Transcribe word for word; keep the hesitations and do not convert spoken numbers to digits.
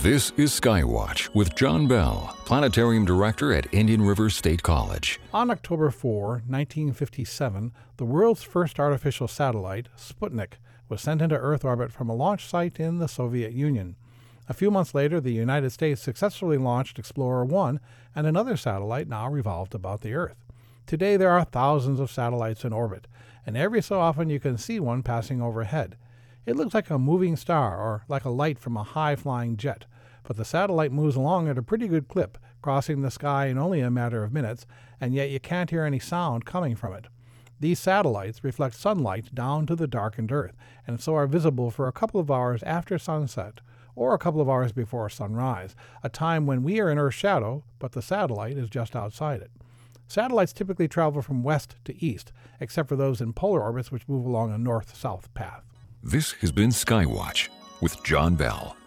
This is Skywatch with John Bell, Planetarium Director at Indian River State College. On October fourth, nineteen fifty-seven, the world's first artificial satellite, Sputnik, was sent into Earth orbit from a launch site in the Soviet Union. A few months later, the United States successfully launched Explorer one, and another satellite now revolved about the Earth. Today, there are thousands of satellites in orbit, and every so often you can see one passing overhead. It looks like a moving star or like a light from a high-flying jet, but the satellite moves along at a pretty good clip, crossing the sky in only a matter of minutes, and yet you can't hear any sound coming from it. These satellites reflect sunlight down to the darkened Earth, and so are visible for a couple of hours after sunset, or a couple of hours before sunrise, a time when we are in Earth's shadow, but the satellite is just outside it. Satellites typically travel from west to east, except for those in polar orbits which move along a north-south path. This has been Skywatch with John Bell.